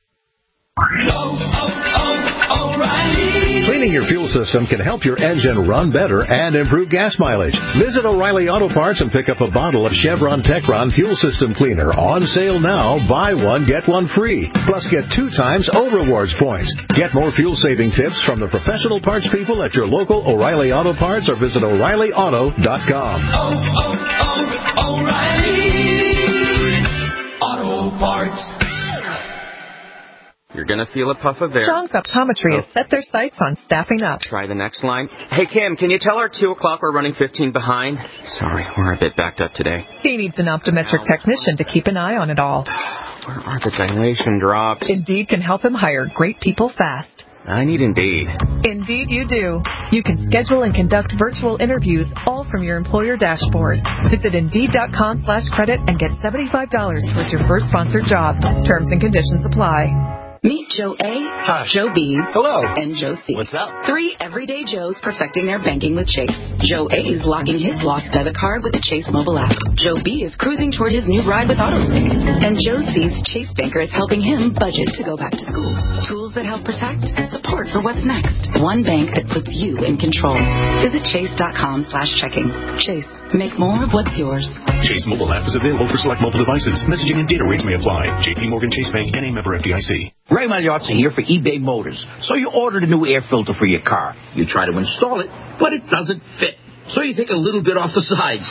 Cleaning your fuel system can help your engine run better and improve gas mileage. Visit O'Reilly Auto Parts and pick up a bottle of Chevron Techron Fuel System Cleaner on sale now. Buy one, get one free. Plus, get two times O-Rewards points. Get more fuel-saving tips from the professional parts people at your local O'Reilly Auto Parts or visit O'Reilly Auto dot com. Oh, oh, oh, O'Reilly Auto Parts. You're going to feel a puff of air. Strong's Optometry has set their sights on staffing up. Try the next line. Hey, Kim, can you tell her two o'clock we're running fifteen behind? Sorry, we're a bit backed up today. He needs an optometric technician to keep an eye on it all. Where are the dilation drops? Indeed can help him hire great people fast. I need Indeed. Indeed you do. You can schedule and conduct virtual interviews all from your employer dashboard. Visit Indeed.com slash credit and get seventy-five dollars towards your first sponsored job. Terms and conditions apply. Meet Joe A, Hi. Joe B, Hello. and Joe C. What's up? Three everyday Joes perfecting their banking with Chase. Joe A is locking his lost debit card with the Chase mobile app. Joe B is cruising toward his new ride with AutoSync. And Joe C's Chase banker is helping him budget to go back to school. Tools that help protect, support for what's next. One bank that puts you in control. Visit Chase.com slash checking. Chase, make more of what's yours. Chase mobile app is available for select mobile devices. Messaging and data rates may apply. J P Morgan Chase Bank, N A member F D I C. Ray Magliozzi here for eBay Motors. So you ordered a new air filter for your car. You try to install it, but it doesn't fit. So you take a little bit off the sides.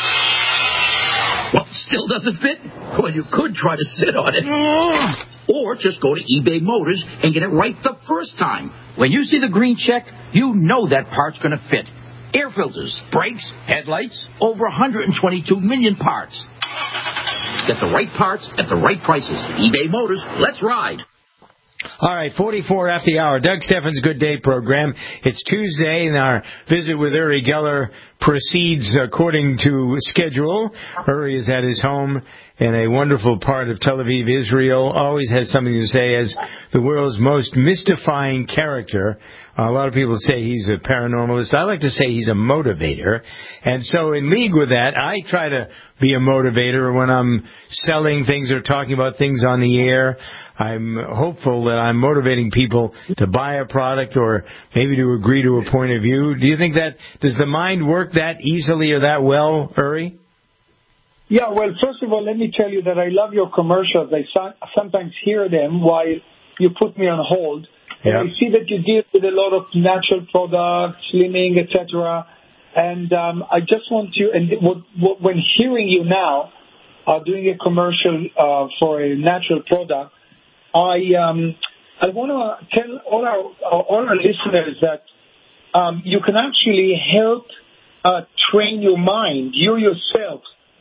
What, still doesn't fit? Well, you could try to sit on it. Or just go to eBay Motors and get it right the first time. When you see the green check, you know that part's going to fit. Air filters, brakes, headlights, over one hundred twenty-two million parts. Get the right parts at the right prices. eBay Motors, let's ride. All right, forty-four after the hour. Doug Steffens' Good Day program. It's Tuesday, and our visit with Uri Geller proceeds according to schedule. Uri is at his home in a wonderful part of Tel Aviv, Israel. Always has something to say as the world's most mystifying character. A lot of people say he's a paranormalist. I like to say he's a motivator. And so in league with that, I try to be a motivator when I'm selling things or talking about things on the air. I'm hopeful that I'm motivating people to buy a product or maybe to agree to a point of view. Do you think that, does the mind work that easily or that well, Uri? Yeah, well, first of all, let me tell you that I love your commercials. I sometimes hear them while you put me on hold. And Yeah. I see that you deal with a lot of natural products, slimming, et cetera. And um, I just want to, and what, what, when hearing you now uh, doing a commercial uh, for a natural product, I um, I want to tell all our all our listeners that um, you can actually help uh, train your mind, you yourself,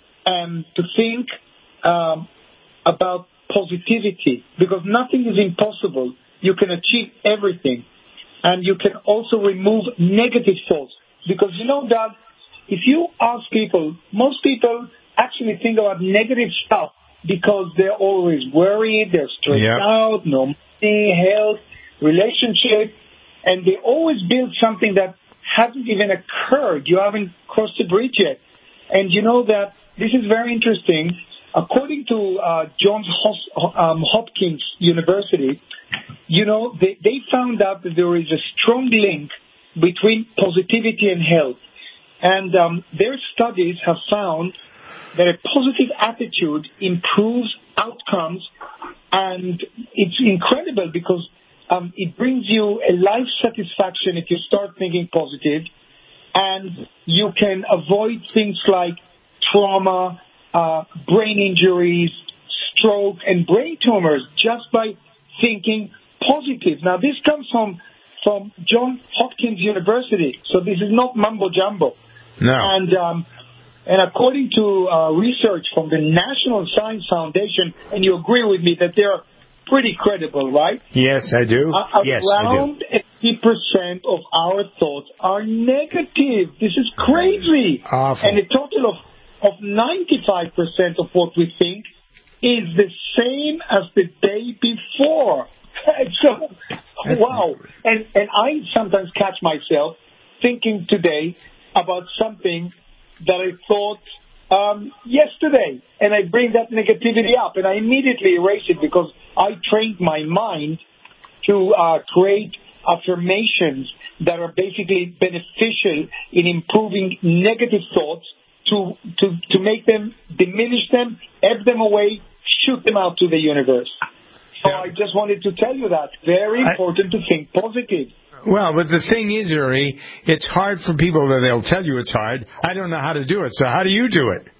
um, to think um, about positivity, because nothing is impossible. You can achieve everything. And you can also remove negative thoughts. Because you know, Doug, if you ask people, most people actually think about negative stuff because they're always worried, they're stressed yep. out, no money, health, relationship, and they always build something that hasn't even occurred. You haven't crossed the bridge yet. And you know that this is very interesting. According to uh, Johns Hos- um, Hopkins University, you know, they, they found out that there is a strong link between positivity and health. And um, their studies have found that a positive attitude improves outcomes, and it's incredible because um, it brings you a life satisfaction if you start thinking positive, and you can avoid things like trauma, uh, brain injuries, stroke, and brain tumors just by thinking positive. Now, this comes from from Johns Hopkins University, so this is not mumbo jumbo. No. And um, and according to uh, research from the National Science Foundation, and you agree with me that they're pretty credible, right? Yes, I do. Uh, yes, I do. Around eighty percent of our thoughts are negative. This is crazy. Awful. And a total of of ninety-five percent of what we think is the same as the day before. So, wow. And and I sometimes catch myself thinking today about something that I thought um, yesterday, and I bring that negativity up, and I immediately erase it because I trained my mind to uh, create affirmations that are basically beneficial in improving negative thoughts, to to to make them, diminish them, ebb them away, shoot them out to the universe. So I just wanted to tell you that. Very important to think positive. Well, but the thing is, Uri, it's hard for people that they'll tell you it's hard. I don't know how to do it, so how do you do it?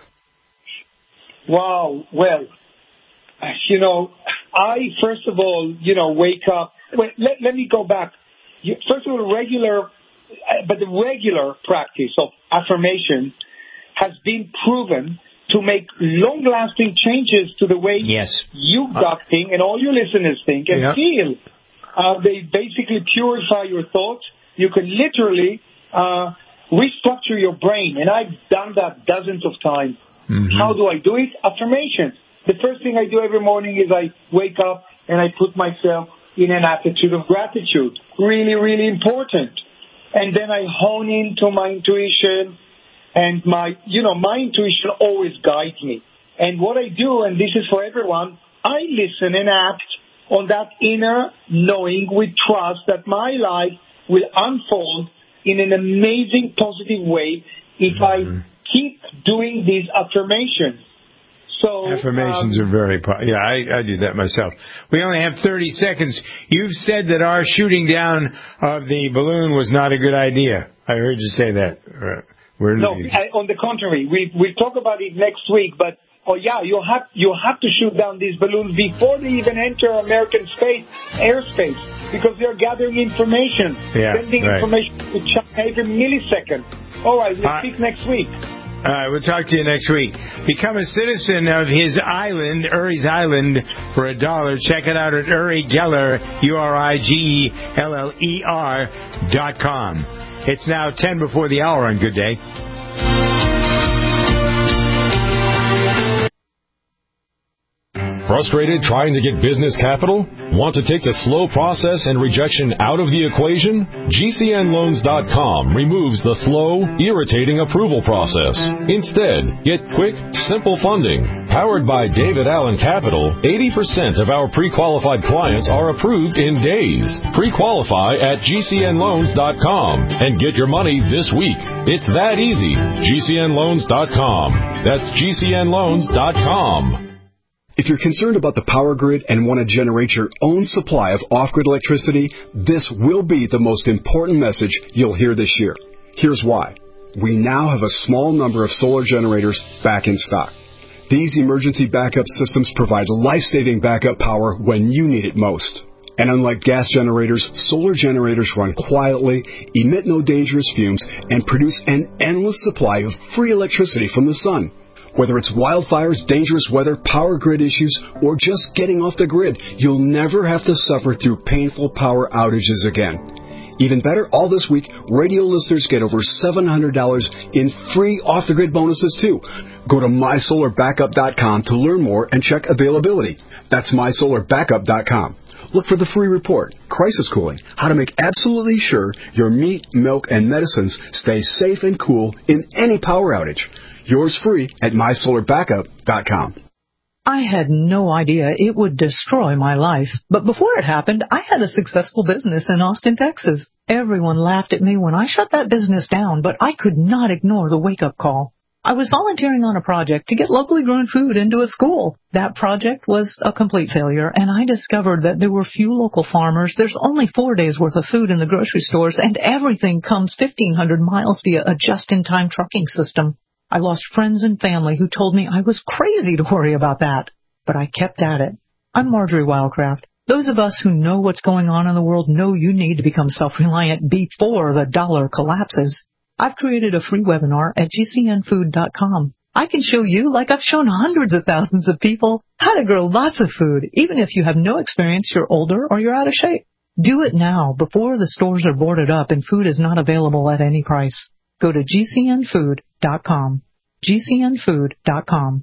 Wow, well, you know, I, first of all, you know, wake up. Wait, let, let me go back. You, first of all, regular, but the regular practice of affirmation has been proven to make long-lasting changes to the way yes. you uh, think and all your listeners think and yeah. feel. Uh, they basically purify your thoughts. You can literally uh, restructure your brain, and I've done that dozens of times. Mm-hmm. How do I do it? Affirmations. The first thing I do every morning is I wake up and I put myself in an attitude of gratitude. Really, really important. And then I hone into my intuition, and my, you know, my intuition always guides me. And what I do, and this is for everyone, I listen and act on that inner knowing with trust that my life will unfold in an amazing positive way if mm-hmm. I keep doing these affirmations. So affirmations um, are very po- yeah, I, I do that myself. We only have thirty seconds. You've said that our shooting down of the balloon was not a good idea. I heard you say that. Where no, I, on the contrary, we we'll talk about it next week. But oh yeah, you have you have to shoot down these balloons before they even enter American space airspace, because they're gathering information, yeah, sending right. information to China every millisecond. All right, we'll uh, speak next week. All right, we'll talk to you next week. Become a citizen of his island, Uri's Island, for a dollar. Check it out at Uri Geller, U R I G E L L E R dot com. It's now ten before the hour on Good Day. Frustrated trying to get business capital? Want to take the slow process and rejection out of the equation? G C N loans dot com removes the slow, irritating approval process. Instead, get quick, simple funding. Powered by David Allen Capital, eighty percent of our pre-qualified clients are approved in days. Pre-qualify at G C N loans dot com and get your money this week. It's that easy. G C N loans dot com. That's G C N loans dot com. If you're concerned about the power grid and want to generate your own supply of off-grid electricity, this will be the most important message you'll hear this year. Here's why. We now have a small number of solar generators back in stock. These emergency backup systems provide life-saving backup power when you need it most. And unlike gas generators, solar generators run quietly, emit no dangerous fumes, and produce an endless supply of free electricity from the sun. Whether it's wildfires, dangerous weather, power grid issues, or just getting off the grid, you'll never have to suffer through painful power outages again. Even better, all this week, radio listeners get over seven hundred dollars in free off-the-grid bonuses, too. Go to my solar backup dot com to learn more and check availability. That's my solar backup dot com. Look for the free report, Crisis Cooling, how to make absolutely sure your meat, milk, and medicines stay safe and cool in any power outage. Yours free at my solar backup dot com. I had no idea it would destroy my life. But before it happened, I had a successful business in Austin, Texas. Everyone laughed at me when I shut that business down, but I could not ignore the wake-up call. I was volunteering on a project to get locally grown food into a school. That project was a complete failure, and I discovered that there were few local farmers. There's only four days' worth of food in the grocery stores, and everything comes fifteen hundred miles via a just-in-time trucking system. I lost friends and family who told me I was crazy to worry about that. But I kept at it. I'm Marjorie Wildcraft. Those of us who know what's going on in the world know you need to become self-reliant before the dollar collapses. I've created a free webinar at G C N food dot com. I can show you, like I've shown hundreds of thousands of people, how to grow lots of food, even if you have no experience, you're older, or you're out of shape. Do it now, before the stores are boarded up and food is not available at any price. Go to G C N food dot com. G C N food dot com.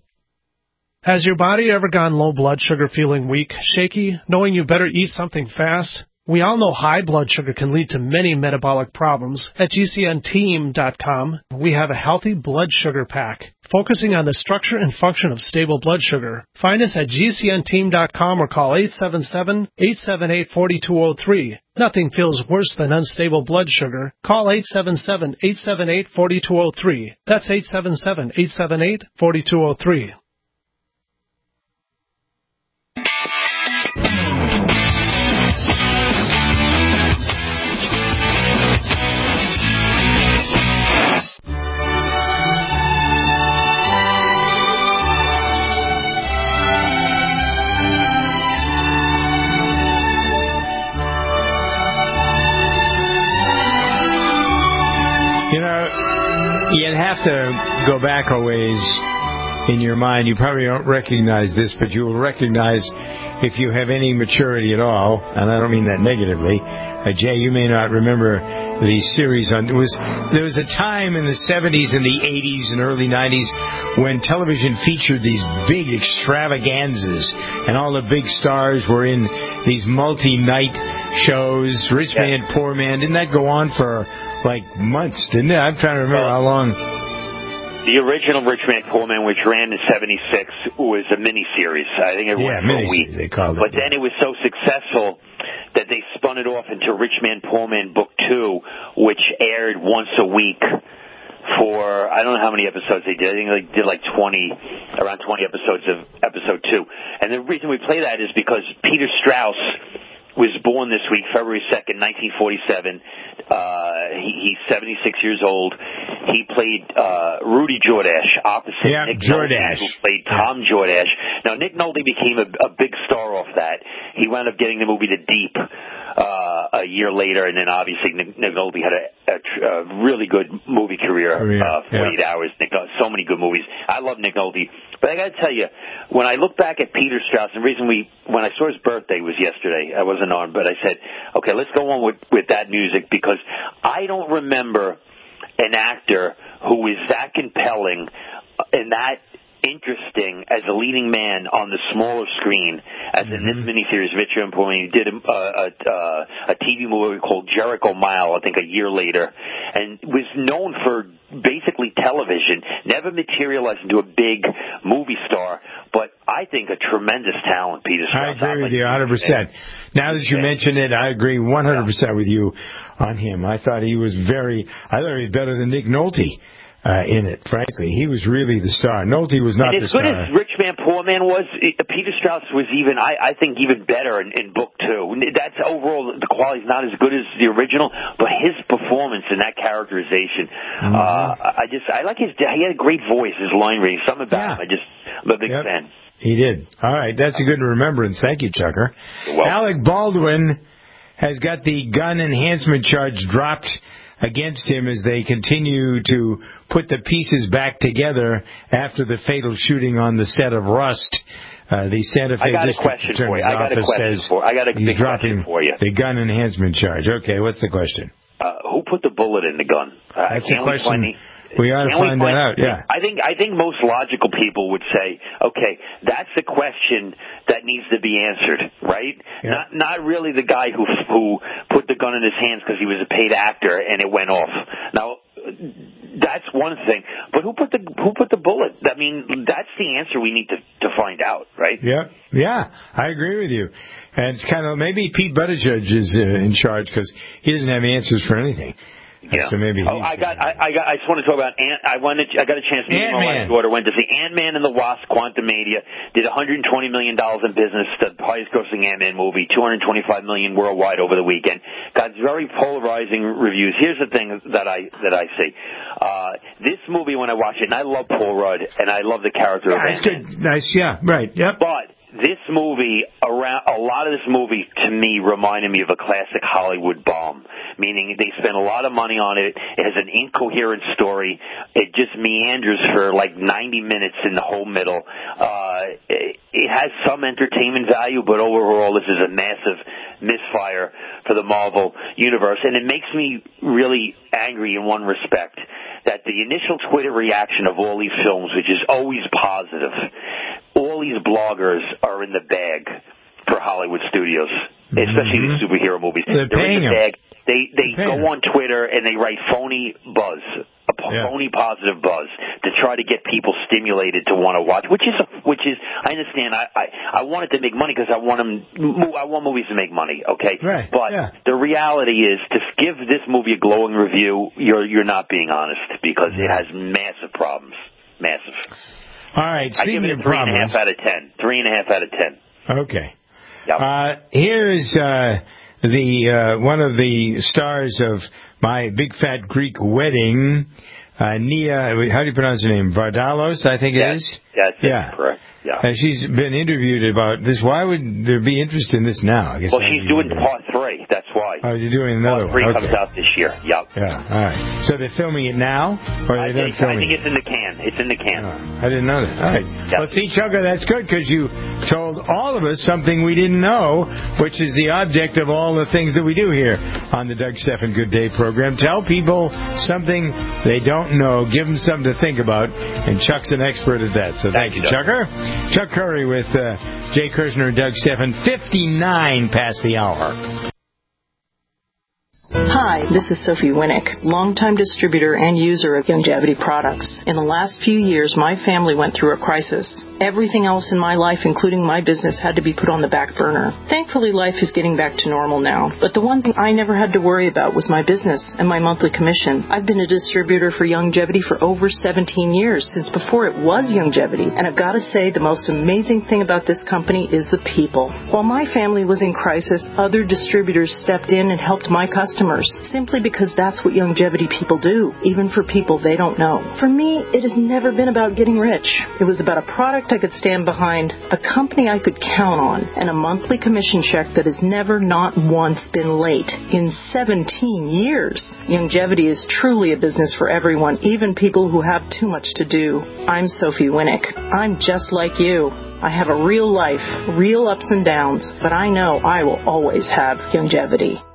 Has your body ever gone low blood sugar, feeling weak, shaky, knowing you better eat something fast? We all know high blood sugar can lead to many metabolic problems. At G C N team dot com, we have a healthy blood sugar pack, focusing on the structure and function of stable blood sugar. Find us at G C N team dot com or call eight seven seven, eight seven eight, four two zero three. Nothing feels worse than unstable blood sugar. Call eight seven seven, eight seven eight, four two zero three. That's eight seven seven, eight seven eight, four two zero three. You know, you'd have to go back a ways in your mind. You probably don't recognize this, but you will recognize, if you have any maturity at all, and I don't mean that negatively, uh, Jay, you may not remember the series on, it was, there was a time in the seventies and the eighties and early nineties when television featured these big extravaganzas, and all the big stars were in these multi-night shows, Rich yeah. Man, Poor Man. Didn't that go on for like months, didn't it? I'm trying to remember how long. The original Rich Man, Poor Man, which ran in seventy-six, was a miniseries. I think it yeah, ran for a week. They called it. But then it was so successful that they spun it off into Rich Man, Poor Man Book Two, which aired once a week for, I don't know how many episodes they did. I think they did like twenty, around twenty episodes of episode two. And the reason we play that is because Peter Strauss was born this week, February second, nineteen forty-seven. Uh, he, he's seventy-six years old. He played uh, Rudy Jordache opposite yeah, Nick Jordache. Nolte, who played Tom yeah. Jordache. Now, Nick Nolte became a, a big star off that. He wound up getting the movie The Deep uh, a year later, and then obviously Nick, Nick Nolte had a, a, a really good movie career, career. Uh, forty-eight yeah. hours. Nick, so many good movies. I love Nick Nolte. But I got to tell you, when I look back at Peter Strauss, and the reason we, when I saw his birthday was yesterday, I wasn't on, but I said, okay, let's go on with, with that music, because I don't remember an actor who is that compelling and that interesting as a leading man on the smaller screen as in this miniseries, Richard and Poor Man. He did a, a, a, a T V movie called Jericho Mile, I think, a year later, and was known for basically television, never materialized into a big movie star, but I think a tremendous talent, Peter Strauss. I agree with you one hundred percent. Now that you mention it, I agree one hundred percent with you on him. I thought he was very, I thought he was better than Nick Nolte. Uh, in it, frankly. He was really the star. Nolte was not and the as good star. as Rich Man, Poor Man was, Peter Strauss was even, I, I think, even better in, in book two. That's overall, the quality's not as good as the original, but his performance and that characterization, mm-hmm. uh, I just, I like his, he had a great voice, his line reading, something about yeah. him, I just, I'm a big yep. fan. He did. All right, that's a good remembrance. Thank you, Chucker. Alec Baldwin has got the gun enhancement charge dropped against him as they continue to put the pieces back together after the fatal shooting on the set of Rust. Uh, the Santa Fe I got a District question for Attorney's you. I got a Office question says for. I got a he's big dropping question for you. the gun enhancement charge. Okay, what's the question? Uh, who put the bullet in the gun? Uh, That's the can't we question. find the- We ought to Can we find find- that out. Yeah. I think I think most logical people would say, okay, that's the question that needs to be answered, right? Yeah. Not not really the guy who who put the gun in his hands because he was a paid actor and it went off. Now, that's one thing, but who put the who put the bullet? I mean, that's the answer we need to to find out, right? Yeah, yeah, I agree with you. And it's kind of maybe Pete Buttigieg is uh, in charge because he doesn't have answers for anything. Yeah. So maybe. Oh, I got. I, I got. I just want to talk about. Ant, I wanted. I got a chance to meet my wife's daughter. Went to see Ant-Man and the Wasp: Quantumania. Did one hundred twenty million dollars in business. The highest-grossing Ant-Man movie. two hundred twenty-five million dollars worldwide over the weekend. Got very polarizing reviews. Here's the thing that I that I see. Uh, this movie, when I watch it, and I love Paul Rudd, and I love the character Yeah, of it's Ant-Man. good. Nice. Yeah. Right. Yep. But this movie, around a lot of this movie, to me, reminded me of a classic Hollywood bomb. Meaning they spent a lot of money on it. It has an incoherent story. It just meanders for like ninety minutes in the whole middle. Uh, it, it has some entertainment value, but overall, this is a massive misfire for the Marvel universe. And it makes me really angry in one respect, that the initial Twitter reaction of all these films, which is always positive, all these bloggers are in the bag for Hollywood studios, especially Mm-hmm. these superhero movies. They're They're in paying the them. bag. They they They're paying go on Twitter and they write phony buzz, a p- Yeah. phony positive buzz to try to get people stimulated to want to watch. Which is which is I understand. I I, I want it to make money because I want them. I want movies to make money. Okay, Right. but Yeah. the reality is to give this movie a glowing review, you're you're not being honest because it has massive problems. Massive. All right. I give Speaking it a of three and a problems. half out of ten. Three and a half out of ten. Okay. Uh, here's uh, the uh, one of the stars of My Big Fat Greek Wedding, uh, Nia. How do you pronounce her name? Vardalos, I think it Yes. is. That's Yeah. it, correct. Yeah. Uh, she's been interviewed about this. Why would there be interest in this now? I guess. Well, that'd she's be doing wondering. part three. That's why. Oh, you're doing another Part three one. comes Okay. out this year. Yep. Yeah. All right. So they're filming it now, or I are they done think, I filming? think it's in the can. It's in the can. I didn't know that. All right. Well, see, Chugga, that's good because you told all of us something we didn't know, which is the object of all the things that we do here on the Doug Stephan Good Day program. Tell people something they don't know. Give them something to think about, and Chuck's an expert at that. So thank, Thank you, you, Doug. Chucker. Chuck Curry with uh, Jay Kirshner and Doug Stephan, fifty-nine past the hour. Hi, this is Sophie Winnick, longtime distributor and user of Youngevity products. In the last few years, my family went through a crisis. Everything else in my life, including my business, had to be put on the back burner. Thankfully, life is getting back to normal now. But the one thing I never had to worry about was my business and my monthly commission. I've been a distributor for Youngevity for over seventeen years, since before it was Youngevity. And I've got to say, the most amazing thing about this company is the people. While my family was in crisis, other distributors stepped in and helped my customers, simply because that's what Youngevity people do, even for people they don't know. For me, it has never been about getting rich. It was about a product I could stand behind, a company I could count on, and a monthly commission check that has never, not once, been late in seventeen years. Youngevity is truly a business for everyone, even people who have too much to do. I'm Sophie Winnick. I'm just like you. I have a real life, real ups and downs, but I know I will always have Youngevity.